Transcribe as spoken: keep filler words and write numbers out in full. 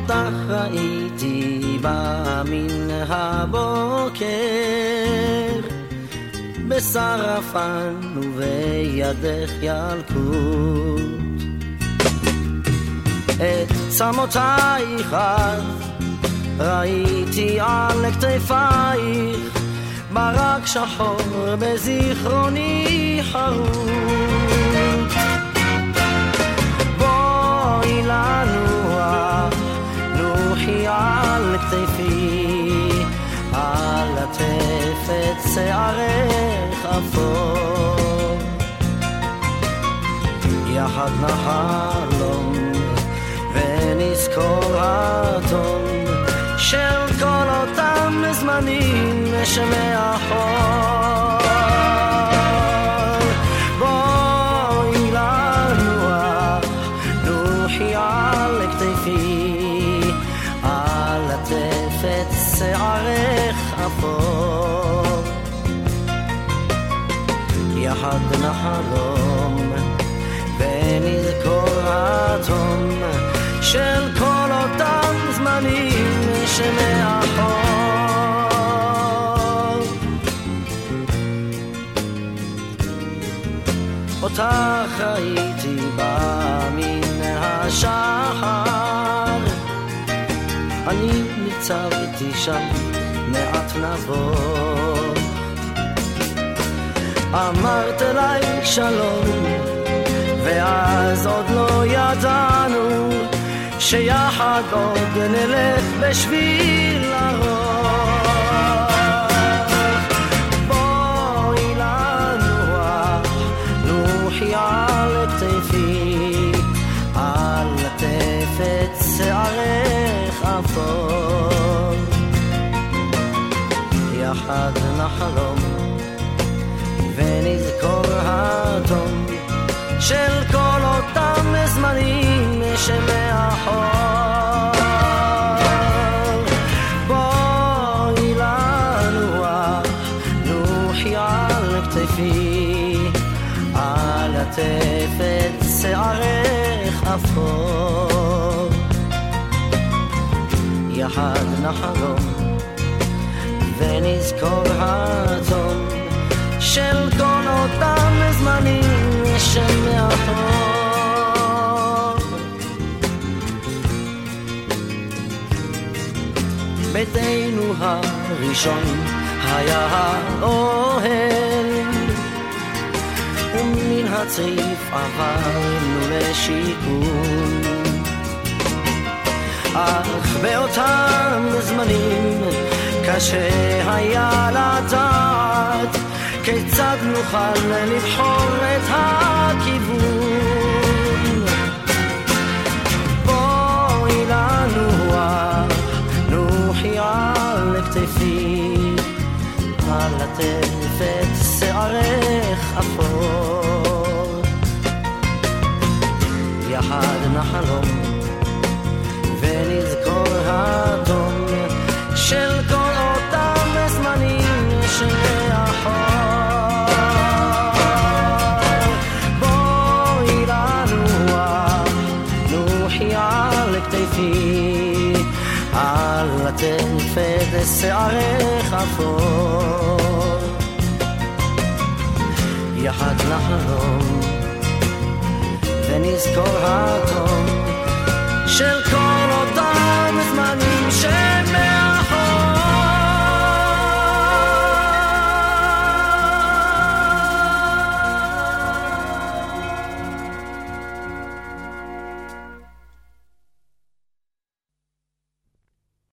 אותך ראיתי מן הבוקר בשרפן ובידך ילקוט את צמותייך ראיתי על כתפייך ברק שחור בזיכרוני חרוט בואי לנוח נוחי על כתפי על עטף את שערך אפור יחד נחלום ונזכור התום של כל אותם זמנים שמאחור בואי לנוח נוחי על כתפי על עטף את שערך אפור יחד נחלום ונזכור התום של כל אותם זמנים שמאחור אותך ראיתי בה מן השחר אני ניצבתי שם מעט נבוא אמרת אליי שלום ואז עוד לא ידענו שיחד עוד נלך בשביל הרוח בואי לנוח נוחי על כתפי על עטף את שערך אפור יחד נחלום ונזכור התום של כל אותם זמנים שמאחור בואי לנוח נוחי על כתפי על עטף את שערך אפור יחד נחלום ונזכור התום של כל אותם זמנים שמאחור ביתנו הראשון היה האוהל ומן הצריף עברנו לשיכון אך באותם זמנים קשה היה לדעת כיצד נוכל לבחור את הכיוון בואי לנוח נוחי על כתפי על עטף את שערך אפור יחד נחלום ונזכור התום של כל אותם זמנים שמאחור על עטף את שערך אפור יחד נחלום ונזכור התום של כל